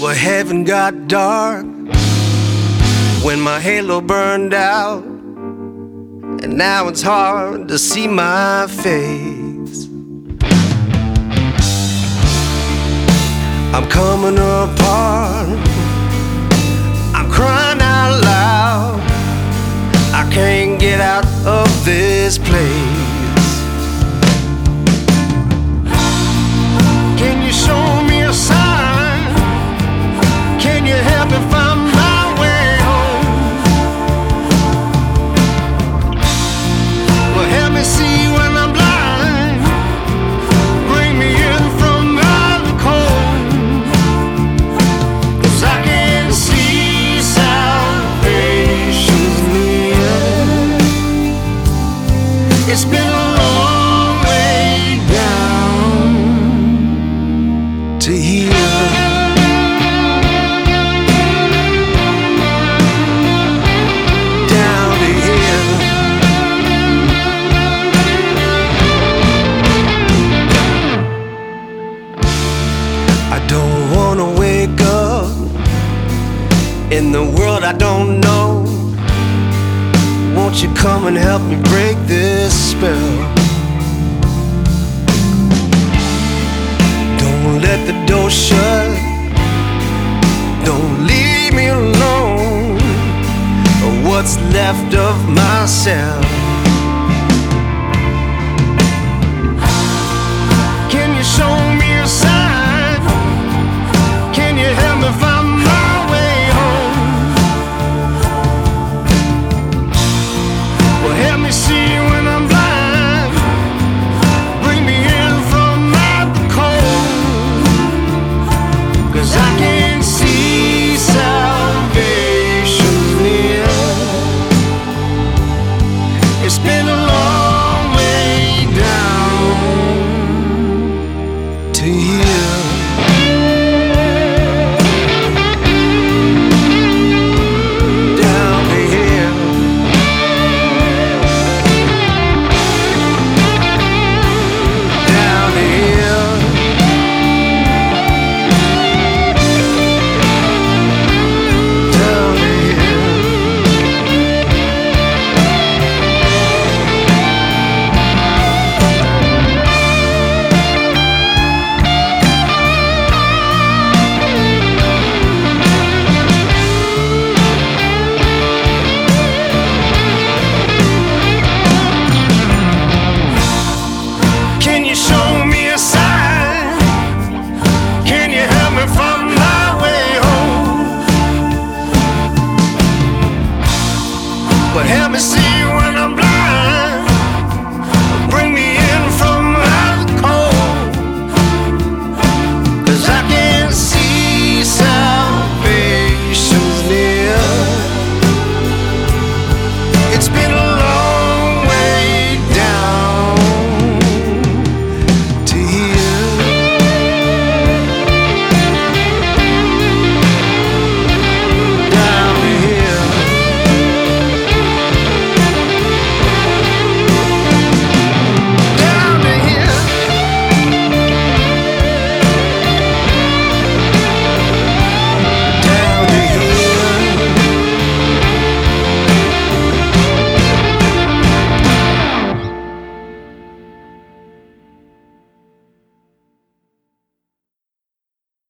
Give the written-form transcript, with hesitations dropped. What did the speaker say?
Well, heaven got dark when my halo burned out, and now it's hard to see my face. I'm coming apart, I'm crying out loud, I can't get out of this place. Can you show me a sign? Can you help me find my way home? Well, help me see when I'm blind, bring me in from the cold, 'cause I can see salvation's near. It's been a long way down to here. I don't wanna wake up in the world I don't know. Won't you come and help me break this spell? Don't let the door shut, don't leave me alone, or what's left of myself.